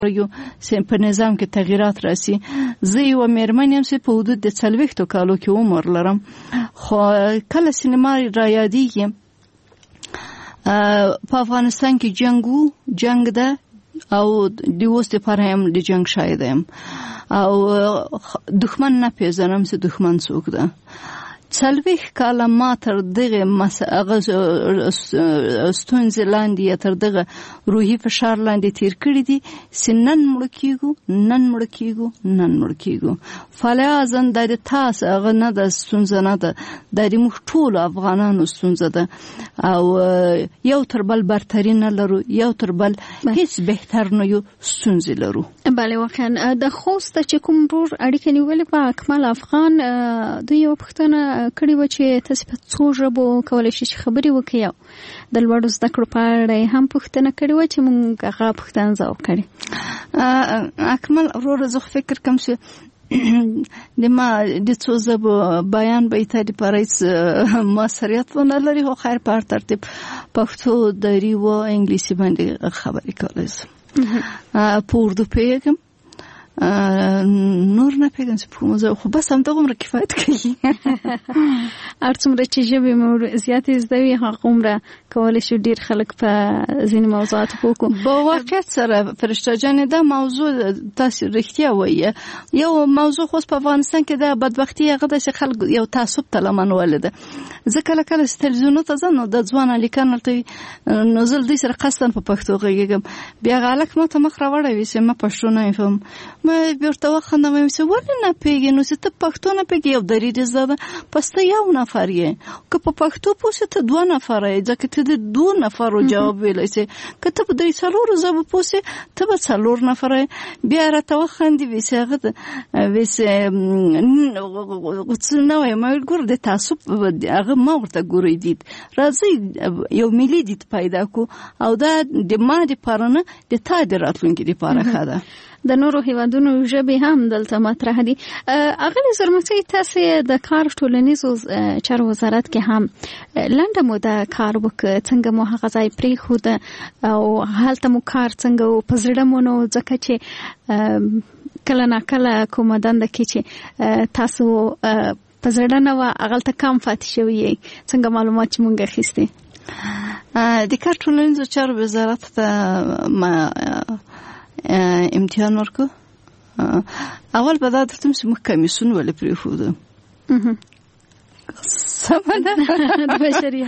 یو په نظام کې تغیرات راسي. زه یو مېرمن یم چې په حدود د 40 کالو کې عمر لرم، خو کله سینما را یادېږي په افغانستان کې جنگ ده او د اوس لپاره هم د جنگ شاهد یم او دښمن نه پیژنم چې دښمن څوک ده. 40 کاله ما تر دغه ستونزې لاندې یا تر دغه روحي فشار لاندې تیر کړی دي چې نن مړ کېږو. فعال اذن د تاسو هغه نه د ستونزه نه ده، د موږ ټول افغانانو ستونزه ده او یو تر بل برتری نه لرو، یو تر بل هیڅ بهتر نه یو ستونزې لرو. بله واقعا د خوست چې کوم ورور اړیکه نیولې په اکمل افغان دوی یو پښتنه کړي و چې تاسو په څو ژبو کولای شئ خبرې وکړئ. د لوړو زده کړو په اړه هم پوښتنه کړې و چې موږ هغه پوښتنه ځواب کړي. اکمل ورور زه فکر کوم چې د ما د څو ژبو بیان به ته د پاریس موثریت ونه لري، خو خیر په ترتیب پښتو، دری و انګلیسي باندې خبرې کولای شم. په اردو پیږم، نور نه پیږم چې په موزه، خو بس هم دغه کفایت کوي. ارڅومره چې ژبې مو زیاتې زده وي هغومره کولی شو ډیر خلک په ځینې موضوعاتو پوه کړو. په واقعیت سره فرشته جانې دا موضوع تاسو رښتیا وایي، یو موضوع خو په افغانستان کې د بدبختي هغه د خلک یو تعصب ته لمن ولده. زه کله تلویزیونو ته ځم نو د ځوان لیکن ته نو زه دې سره قصدن په پښتو غږیږم، بیا غالک ما ته مخ راوړی چې ما پښتو نه فهم، ما ورته وخندم چې ولې نه پیږې، نو چې ته پښتو نه پیږې یو درې زده پسته یو نفر یې، که په پښتو پوسه ته 2 نفر یې، ځکه ته د 2 نفرو جواب ویلی شي، که ته په 3 زبو پوسه ته به 4 نفر یې. بیا راته وخندي ویسه هغه ویسه نه وای ما ګور د تعصب هغه ما ورته ګورې دید، راځي یو ملي دید پیدا کو او دا د ما د پرانه د تا د راتلونکي د پاره خاله. د نورو هیوادونو ژبې هم دلته مطرح دي. اغلی زرمسي تاسو د کار ټولنیزو چارو وزارت کې هم لنډه موده کار وکړ، څنګه مو هغه ځای پرېښود او هلته مو کار څنګه په زړه مو نو، ځکه چې کله ناکله کومه دنده کې چې تاسو په زړه نه وه هغلته کم پاتې شوي یې، څنګه معلومات چې مونږ اخیستې؟ د کار ټولنیزو چارو وزارت ته امتحان ورکو. اول به دا درتم چې موږ کمیسیون ولې پرېښودو. سمه د بشري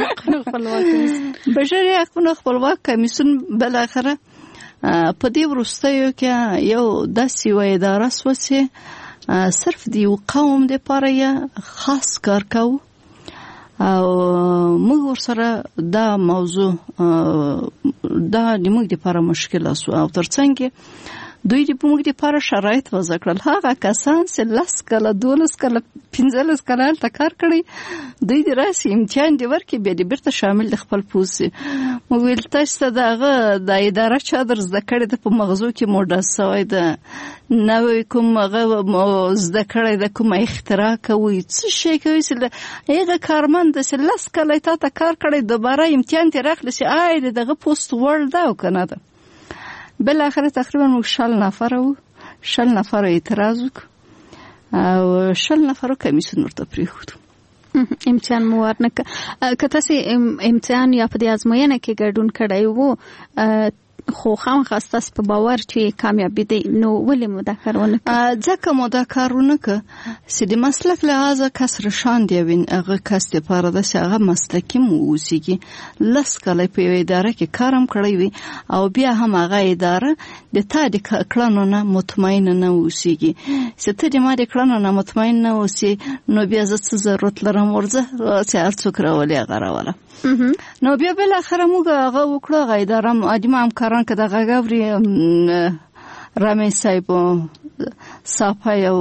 حقونو خپلواک کمیسیون بالاخره په دې وروستیو کې یو داسې یوه اداره سوه چې صرف د یو قوم دپاره یې خاص کار کوو او موږ ورسره دا موضوع دا د موږ دپاره مشکله سو او ترڅنګ دوی د موږ دپاره شرایط وضع کړل. هغه کسان چې 10 کاله 12 کاله 15 کاله هلته کار کړی دوی د راسي امتحان دی ورکړي، بیا د بیرته شامل د خپل پوسې. موږ ویل تاسو ته دغه د اداره چا در زده کړې ده، په مغزو کې مو ډز سوی ده، نوی کوم هغه زده کړی ده، کومه اختراع کوي، څه شی کوي چې هغه کارمند چې 10 کاله تا ته کار کړی دوباره امتحان ترې راخلي چې آی دغه پوسټ وړ ده او که نه ده. بالاخره تقریبا موږ 60 نفر اعتراض وکړو او 60 نفرو کمیسیون ورته پرېښودو. امتحان مو ورنکړه. که تاسې امتحان یا په دې ازموینه کې ګډون کړی وو خو خامخا ستاسو په باور چې کامیابي دی، نو ولې مو دا کار ونه کړ؟ ځکه مو دا کار ونه کړ چې د مسلک لحاظه کس رشان دی هغه کس دپاره ده چې هغه مسلکي مو اوسیږي. 10 کاله په یوه اداره کې کار هم کړی وي او بیا هم هغه اداره د تا د کړنو نه مطمئنه نه اوسیږي. چې ته د ما د کړنو نه مطمئن نه اوسې نو بیا زه څه ضرورت لرم ورځه چې هر څوک راولي هغه راوله. نو بیا بالاخره موږ هغه وکړو، هغه اداره عادي همکاران که دغه ګوري رامي صاحب صافی او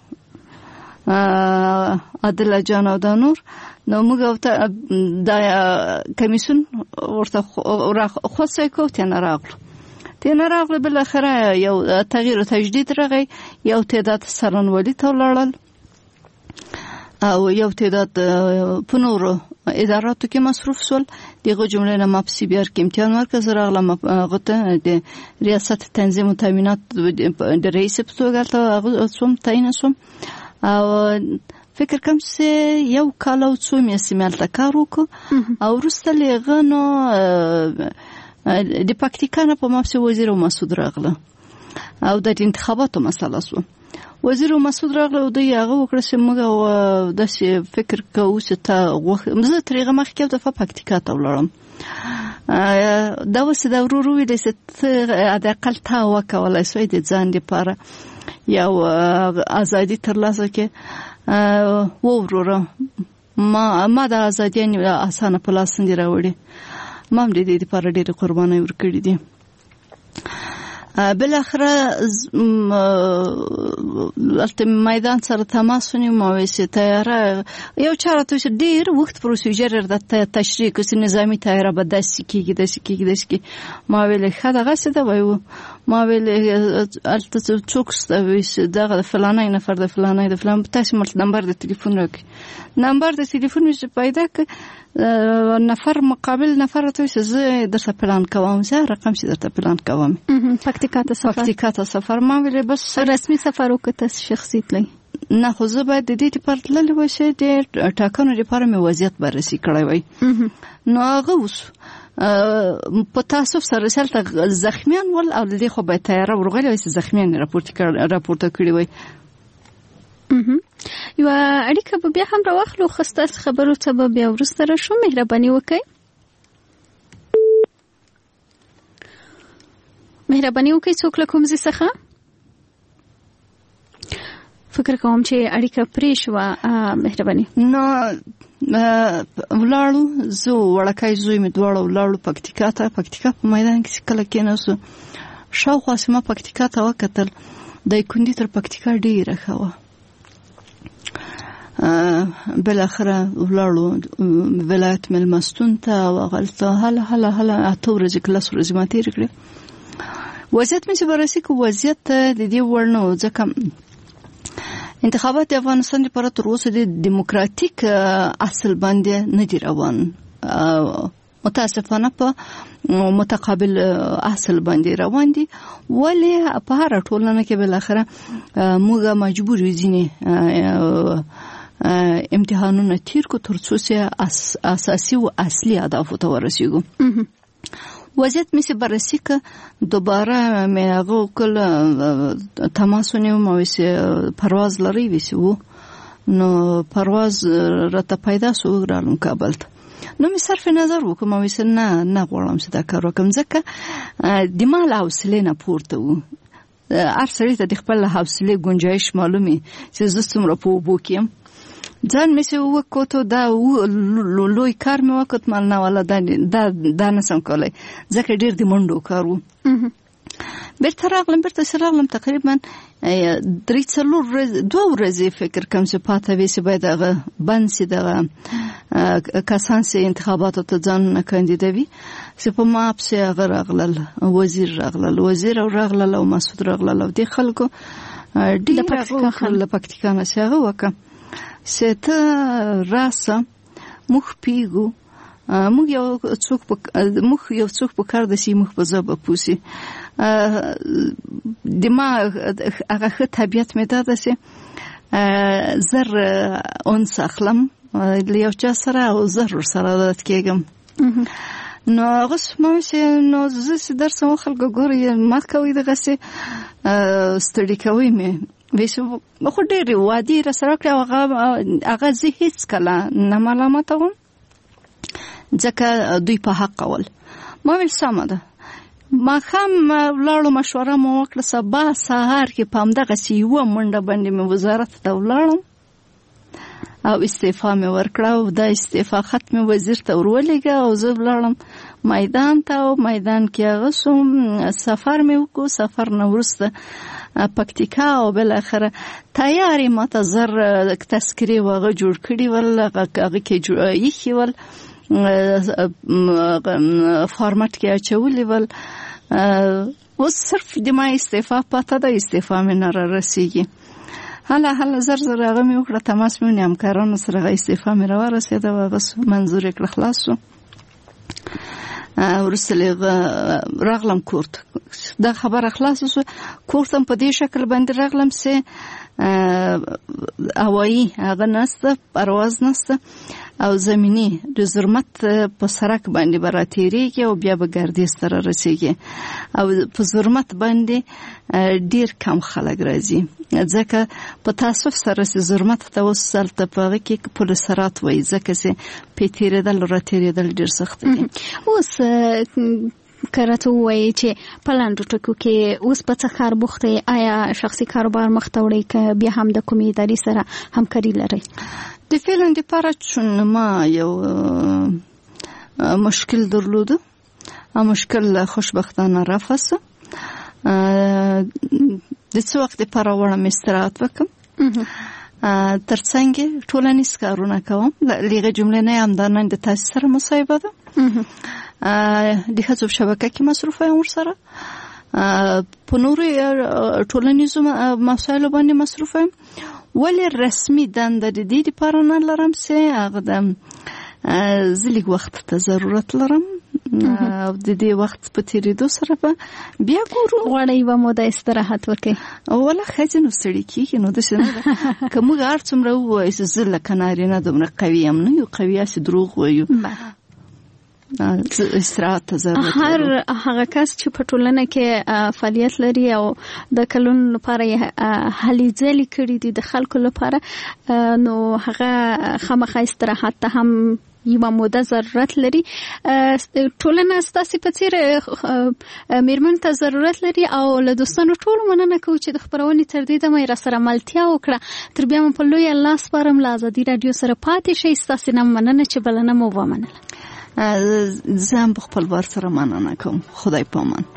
عادل جان او د نور، نو موږ د کمیسیون ورته خوښه کوو تنه راغلو. بالاخره یو تغییر او تجدید راغی، یو تعداد سرنوالي ته ولاړل او یو تعداد په نورو اداراتو کې مصروف سول. دغه جمله نه ماپسی بیا کې امتحان مرکز راغلم غته د ریاست تنظیم و تامینات د رئیس په توګه ته څوم تعین شوم او فکر کوم چې یو کال او څو میاشتې مالته کار وکړ او وروسته لغه نو د پکتیکا نه په ماپسی وزیر مسعود راغله او د انتخاباتو مسله سو. وزیر مسعود راغله او دوی هغه وکړه چې موږ د فکر کوو چې زه ترېغه مخکې د پکتیکا ته ولاړم دا وسه د ورورو ویل چې د اقل تا وکولای سوی د ځان لپاره یو ازادي ترلاسه کې وروره ما د ازادي نه اسانه په لاس باندې راوړي. ما هم د دې لپاره ډېر قرباني ورکړې دي. بالاخره البته میدان سره تماس ونیو ما ویسه تیاره یو چارته چې ډیر وخت پروسیجر د تشریح کوي نظامی تیاره به داسې کیږي ما ویل خدای غسه دا وایو ما ویل البته څوک ستوي دغه فلانه نفر د فلانه د فلان تاسو مل نمبر د ټلیفون راکړي نمبر د ټلیفون چې پیدا ک نفر مقابل نفر ته زه درته پلان کوم زه رقم چې درته پلان کوم پکتیکا ته سفر ما ویل بس رسمي سفر وکړه شخصي تللی نه خو زه باید د دې لپاره تللی وای د ټاکنو لپاره مې وضعیت بررسي کړی وای نو هغه اوس په تاسو سره سره زخمیان ول او د دې خو به تیاره ورغلی وای چې زخمیان راپورته کړی وای. یو اړیکه به بیا هم راوخلو خسته خبرو ته به بیا ورسته راشو. مهرباني وکړئ څوک له کوم ځای څخه فکر کوم چې اړیکه پرې شوه. مهرباني نو ولاړو زه وړکای زوی مې دواړه ولاړو پکتیکا په میدان کې کله کېناستو شاوخوا سیمه پکتیکا ته وکتل د کندي تر پکتیکا ډېره ښه وه. بالاخره ولاړو ولایت ملمستون ته وغلطه هله اته ورځې کلاس ورځې ما تېرې کړې. وضعیت مې چې بررسي کو وضعیت د دې وړ نه و ځکه انتخابات د افغانستان لپاره تر اوسه د دیموکراتیک اصل باندې نه دي روان متاسفانه په متقابل اصل باندې روان دي ولی په هر ټولنه کې بل اخره موږ مجبور یو ځینې امتحانونه تیر کو تر څو اساسي او اصلي اهدافو ته ورسیږو. وضعیت مې سه بررسي ک دوباره مې هغه کله تماسونه مو وسه پرواز لري وسو نو پرواز راته پیدا شو غرالم کابل ته نو مې صرف نظر وکم مې وسه نه غواړم چې دا کار وکم ځکه د مال حوصله نه پورته وو هر سړی ته د خپل حوصله گنجائش معلومي چې زه څومره په وبو کېم ځان مې سه وکړو دا لوی کار مې وکړ مال نه ولا دا نسم کولای ځکه ډیر د منډو کار وو. بیرته راغلم تقریبا 2 ورځې فکر کوم چې پاته وې چې باید هغه بند سي دغه کسان سي انتخاباتو ته ځان کاندیدوي چې په ما په هغه راغلل وزیر راغلل او مسعود راغلل او د خلکو ډیر خلک پکتیکا نه هغه وکړه سته راسه مخ پیګو موږ یو څوک په کار د سیمه په زبه پوسی دماغ هغه طبيعت مې دا سه زر اون سخلم لیو چا سره او زر سره دات کېګم نو غس مې نو زه درس مو خلکو ګوري ما کوي دغه سه ستړي کوي مې ویسو خو ډېر وادي را سره کړه هغه زه هیڅ کله نه ملامت وم ځکه دوی په حق ول ما ویل سمه ده ما خام ولاړو مشوره مو وکړه سبا سهار کې پام دغه سی و منډه باندې مې وزارت ته ولاړم او استعفا مې ورکړه او دا استعفا خط مې وزیر ته ورولېږه او زه ولاړم میدان ته او میدان کې هغه سوم سفر مې وکړو سفر نه وروسته پکتیکا او بل اخره تیاری ماته زر تذکری وغه جوړ کړی ول هغه کې یخي ول فارمټ کې اچولې ول و صرف د ما استعفا پته د استعفا مې نه رسیږي هله زر هغه مې وکړه، تماس مې ونیو، همکارانو سره هغه استعفا مې راورسېده او هغه منظور یې کړه، خلاص شو. وروسته راغلم کور ته، دا خبره خلاصه شوه. کور ته په دې شکل باندې راغلم چې هوایي هغه نسته، پرواز نسته او زمینی د زرمت په سرک باندې به راتېرېږي او بیا به ګردیز ته رارسېږي او په زرمت باندې ډېر کم خلک راځي، ځکه په تاسف سره چې زرمت ته اوس هلته په هغه کې پولسرات وایي، ځکه چې پې تېرېدل او راتېرېدل ډېر سخت دي. اوس کرته وایي چې په لاندو ټکو کې اوس په څه کار بوخته، آیا شخصي کاروبار مخ ته وړئ که بیا هم د کومې ادارې سره همکاري لرئ؟ د فعلا دپاره چون ما یو مشکل درلوده، مشکل خوشبختانه رفع شو. د څه وخت دپاره وړم استراحت وکړم، ترڅنګ ټولنیز کارونه کوم. لږه جمله نه یم، دا نن د تاسو سره مصاحبه ده. د ښځو په شبکه کې مصروفه یم، ورسره په نورو ټولنیزو مسایلو باندې مصروفه یم. ولې رسمي دنده د دې دپاره نه لرم چې هغه زه لږ وخت ته ضرورت لرم او د دې وخت په تېرېدو سره به بیا ګورو. غواړئ یوه موده استراحت وکړئ؟ والله ښځې نو ستړي کېږي، نو داسې نه ده. که موږ هر څومره ووایو چې زه لکه نارینه دومره قوي یم، نه یو قوي، هسې دروغ وایو. استراحت ته ضرورت لرو. هر هغه کس چې په ټولنه کې فعالیت لري او د کلونو لپاره یې هلې ځلې کړي دي د خلکو لپاره، نو هغه خامخا استراحت ته هم یوه موده ضرورت لري. ټولنه ستاسې په څېر میرمن ته ضرورت لري او له دوستانو ټولو مننه کوو چې د خپرونې تر دې دمه یې راسره ملتیا وکړه. تر بیا مو په لویه الله سپارم، له ازادي راډیو سره پاتې شئ. ستاسې نه مننه چې بلنه مو ومنله. زه هم په خپل بار سره مننه کوم. خدای په امان.